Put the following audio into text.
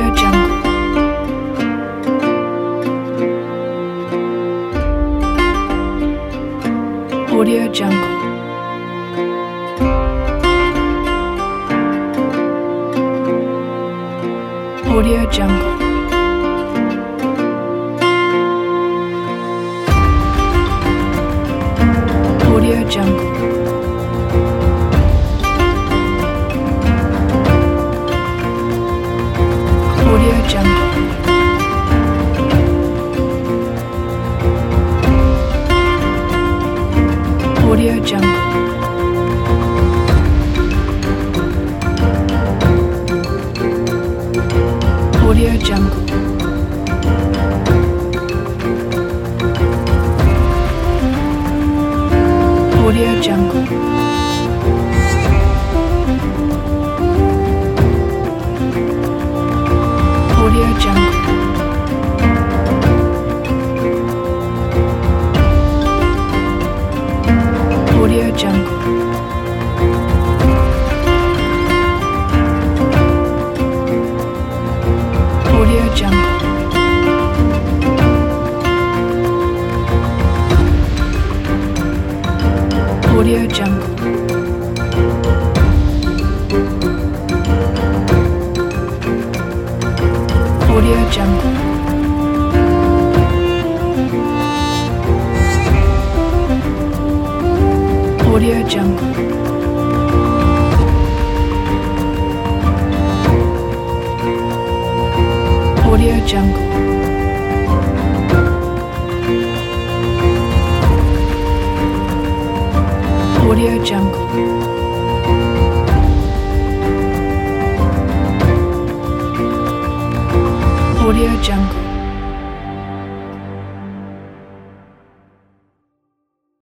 Audio Jungle. Audio Jungle. Audio Jungle. Audio Jungle. Audio Jungle. Audio Jungle. Audio Jungle. Audio Jungle. Audio Jungle. Audio Jungle. Audio Jungle. Audio Jungle. Audio Jungle. Audio Jungle. Audio Jungle. Audio Jungle. Audio Jungle.